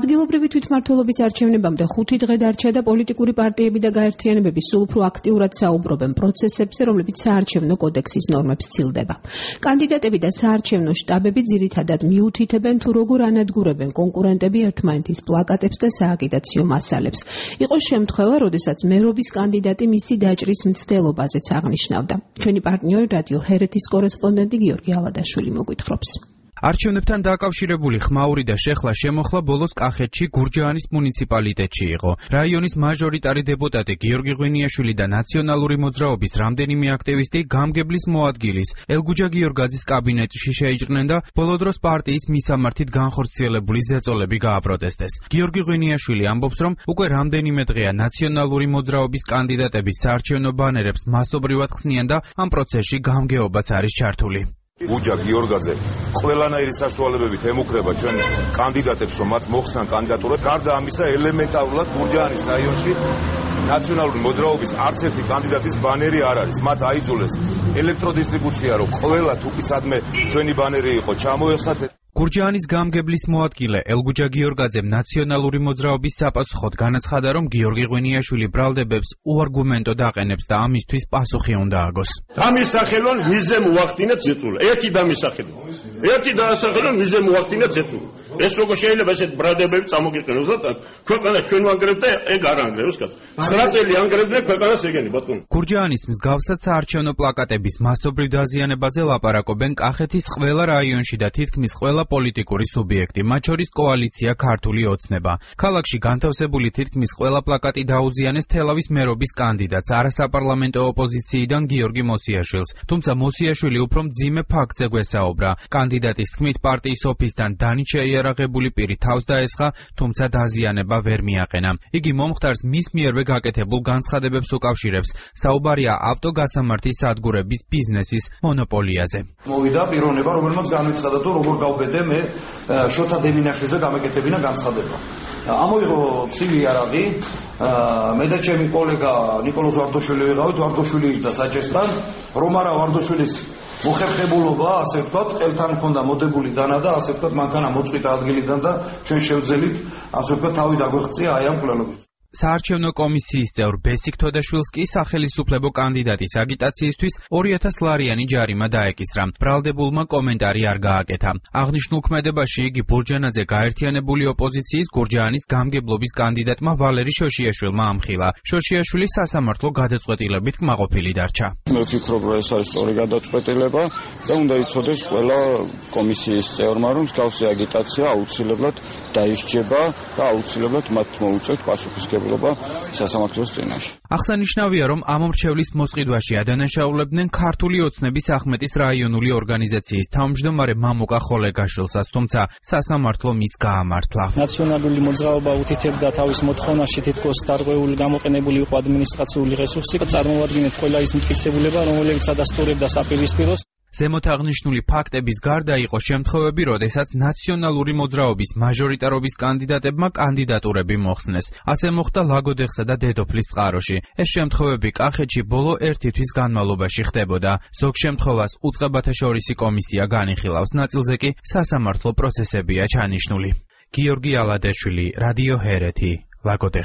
ადგილობრივი თვითმმართველობის არჩევნებამდე 5 დღე დარჩა და პოლიტიკური პარტიები და გაერთიანებები სულ უფრო აქტიურად საუბრობენ პროცესებზე, რომლებიც საარჩევნო კოდექსის ნორმებს ცილდება. კანდიდატები და საარჩევნო შტაბები ძირითადად მიუთითებენ თუ როგორ ანადგურებენ კონკურენტები ერთმანეთის პლაკატებს და სააგიტაციო მასალებს. იყო შემთხვევა, როდესაც მერობის კანდიდატი მისი დაჭრის მცდელობაზეც აღნიშნავდა. ჩვენი პარტნიორი რადიო ჰერეთის კორესპონდენტი გიორგი ალადაშვილი მოგვითხრობს. არჩევნებთან დაკავშირებული ხმაური და შეხლა შემოხლა ბოლოს კახეთში გურჯაანის მუნიციპალიტეტში იყო. რაიონის მაჟორიტარი დეპუტატი გიორგი ღვინიაშვილი და ნაციონალური მოძრაობის რამდენიმე აქტივისტი გამგებლის მოადგილის ელგუჯა გიორგაძის კაბინეტში შეიჭრნენ და ბოლო დროს პარტიის მისამართით განხორციელებული ზეწოლები გააპროტესტეს. გიორგი ღვინიაშვილი ამბობს, რომ უკვე რამდენიმე დღეა ნაციონალური მოძრაობის კანდიდატების საარჩევნო ბანერებს მასობრივად ხსნიან და ამ პროცესში გამგეობაც არის ჩართული. გუჯა გიორგაძე ყველანაირი საშუალებებით ემუქრება ჩვენ კანდიდატებს, რომ მათ მოხსნან კანდიდატურა. გარდა ამისა, ელემენტარულად გურჯაანის რაიონში ნაციონალური მოძრაობის არც ერთი კანდიდატის ბანერი არ არის. მათ აიძულეს ელექტროდისტრიბუცია, რომ ყველა თუკისადმე ჩვენი ბანერი იყო ჩამოეხსნათ. გურჯაანის გამგებლის მოადგილე ელგუჯა გიორგაძემ ნაციონალური მოძრაობის საპასუხოდ განაცხადა, რომ გიორგი ღვინიაშვილი ბრალდებებს უარგუმენტოდ აყენებს და ამისთვის პასუხი უნდა აგოს. დამისახელონ მიზე მოახდინა ზეწოლა. ერთი დამისახელონ მიზე მოახდინა ზეწოლა. ეს როგორ შეიძლება ესეთ ბრალდებები წამოგიყენოს და ქვეყანას ჩვენ ვანგრევთ და ეგ არ ანგრევს კაცო. 9 წელი ანგრევდნენ ქვეყანას ეგენი ბატონო. გურჯაანის მსგავსად საარჩევნო პლაკატების მასობრივ დაზიანებაზე ლაპარაკობენ კახეთის ყველა რაიონში და თითქმის ყველა პოლიტიკური სუბიექტი, მათ შორის კოალიცია ქართული ოცნება. ქალაქში განთავსებული თითქმის ყველა პლაკატი დაუზიანეს თელავის მერობის კანდიდატს, არასაპარლამენტო ოპოზიციიდან გიორგი მოსიაშვილს. თუმცა მოსიაშვილი უფრო მძიმე ფაქტზე გვესაუბრა. კანდიდატის თქმით, პარტიის ოფისთან დანით შეიარაღებული პირი თავს დაესხა, თუმცა დაზიანება ვერ მიაყენა. იგი მომხდარს მის მიერვე გაკეთებულ განცხადებებს უკავშირებს. საუბარია ავტოგასამართის სადგურების ბიზნესის მონოპოლიაზე. მოვიდა პიროვნება, რომელმაც განვიცხადა თუ როგორ გავბედე მე შოთა დემინაშვილზე გამეკეთებინა განცხადება. ამოიღო ცივი იარაღი, მე და ჩემი კოლეგა ნიკოლოზ ვარდოშვილი ვიყავით, ვარდოშვილი იჯდა საჭესთან, რომ არა ვარდოშვილის მოხერხებულობა, ასე ვთქვათ, ყელთან მქონდა მოდებული დანა და ასე ვთქვათ, მანქანა მოწყვიტა ადგილიდან და ჩვენ შევძელით, ასე ვთქვათ, თავი დაგვეღწია აი ამ მკვლელობით. საარჩევნო კომისიის წევრ ბესიკ თოდაშვილს კი სახელისუფლებო კანდიდატის აგიტაციისთვის 2000 ლარიანი ჯარიმა დაეკისრა. ბრალდებულმა კომენტარი არ გააკეთა. აღნიშნულ ქმედებაში იგი ბურჯანაძე გაერთიანებული ოპოზიციის გურჯაანის გამგებლობის კანდიდატმა ვალერი შოშიაშვილმა ამხილა. შოშიაშვილი სასამართლო გადაწყვეტილებით კმაყოფილი დარჩა. მე ვფიქრობ, რომ ეს არის სწორი გადაწყვეტილება და უნდა იცოდეს ყველა კომისიის წევრმა, რომ მსგავსი აგიტაცია აუცილებლად დაისჯება და აუცილებლად მათ მოუწევთ პასუხისმგებლობა სასამართლოს წინაშე. აღსანიშნავია, რომ ამ მრჩევლის მოსყიდვაში ადანაშაულებდნენ ქართული ოცნების ახმეტის რაიონული ორგანიზაციის თავმჯდომარე მამუკა ხოლეგაშვილსაც, თუმცა სასამართლო მის გაამართლა. ნაციონალური მოძრაობა უთითებდა თავის მოთხოვნაში თითქოს დარღვეული გამოყენებული იყო ადმინისტრაციული რესურსი, წარმოადგენთ ყველა ის მტკიცებულება, რომელიც ადასტურებდა საპირისპიროს. ზემოთ აღნიშნული ფაქტების გარდა იყო შემთხვევები, როდესაც ნაციონალური მოძრაობის მაჟორიტარობის კანდიდატებმა კანდიდატურები მოხსნეს. ასე მოხდა ლაგოდეხსა და დედოფლის წყაროში. ეს შემთხვევები კახეთში ბოლო 1 თვის განმავლობაში ხდებოდა. ზოგ შემთხვევას უწყებათა შორისი კომისია განიხილავს, ნაწილზე კი სასამართლო პროცესებია ჩანიშნული. გიორგი ალადაშვილი, რადიო ჰერეთი, ლაგოდეხ.